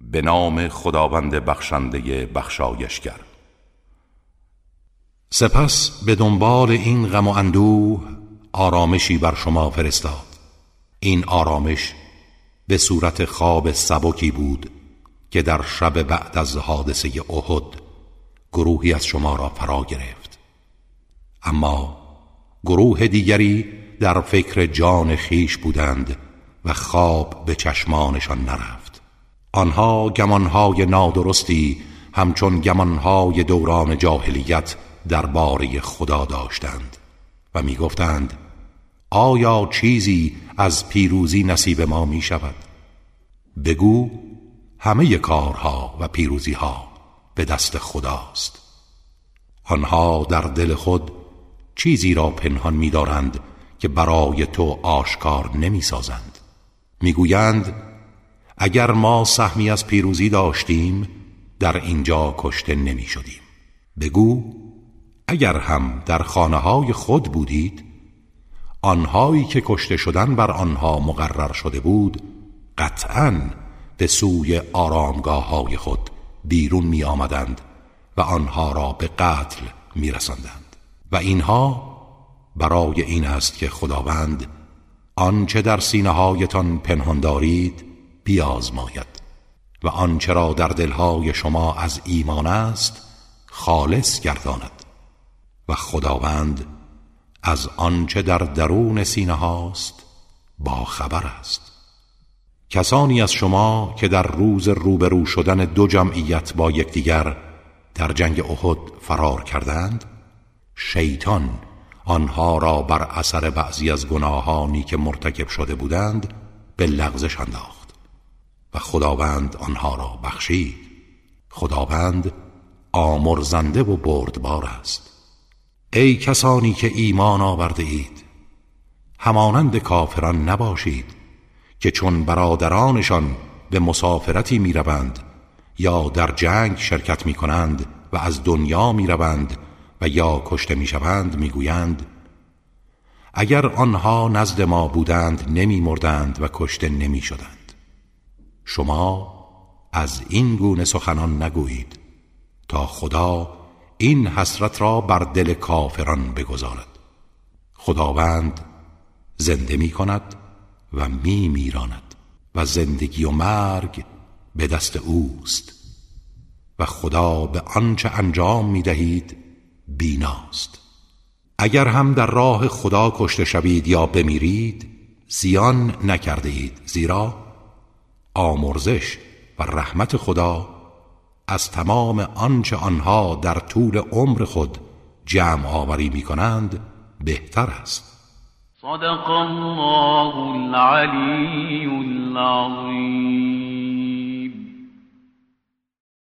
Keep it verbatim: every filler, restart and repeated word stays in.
به نام خداوند بخشنده بخشایشگر. سپس به دنبال این غم و اندوه آرامشی بر شما فرستاد. این آرامش به صورت خواب سبکی بود که در شب بعد از حادثه احد گروهی از شما را فرا گرفت. اما گروه دیگری در فکر جان خیش بودند و خواب به چشمانشان نرفت. آنها گمانهای نادرستی همچون گمانهای دوران جاهلیت درباره خدا داشتند و می گفتند آیا چیزی از پیروزی نصیب ما می شود؟ بگو همه کارها و پیروزیها به دست خداست. آنها در دل خود چیزی را پنهان می دارند که برای تو آشکار نمی سازند. می گویند اگر ما سهمی از پیروزی داشتیم در اینجا کشته نمی شدیم. بگو اگر هم در خانه های خود بودید آنهایی که کشته شدن بر آنها مقرر شده بود قطعاً به سوی آرامگاه های خود بیرون می آمدند و آنها را به قتل می رسندند. و اینها برای این است که خداوند آنچه در سینه هایتان پنهان دارید بیازماید و آنچه را در دلهای شما از ایمان است خالص گرداند و خداوند از آنچه در درون سینه هاست با خبر است. کسانی از شما که در روز روبرو شدن دو جمعیت با یکدیگر در جنگ احد فرار کردند، شیطان آنها را بر اثر بعضی از گناهانی که مرتکب شده بودند به لغزش انداخت و خداوند آنها را بخشید. خداوند آمرزنده و بردبار است. ای کسانی که ایمان آورده اید همانند کافران نباشید که چون برادرانشان به مسافرتی می روند یا در جنگ شرکت می کنند و از دنیا می روند و یا کشته می شوند می گویند اگر آنها نزد ما بودند نمی مردند و کشته نمی شدند. شما از این گونه سخنان نگویید تا خدا این حسرت را بر دل کافران بگذارد. خداوند زنده می کند و می میراند و زندگی و مرگ به دست اوست و خدا به آنچه انجام می دهید بیناست. اگر هم در راه خدا کشته شوید یا بمیرید زیان نکرده اید، زیرا آمرزش و رحمت خدا از تمام آنچه آنها در طول عمر خود جمع آوری می کنند بهتر است. صدق الله العلی العظیم.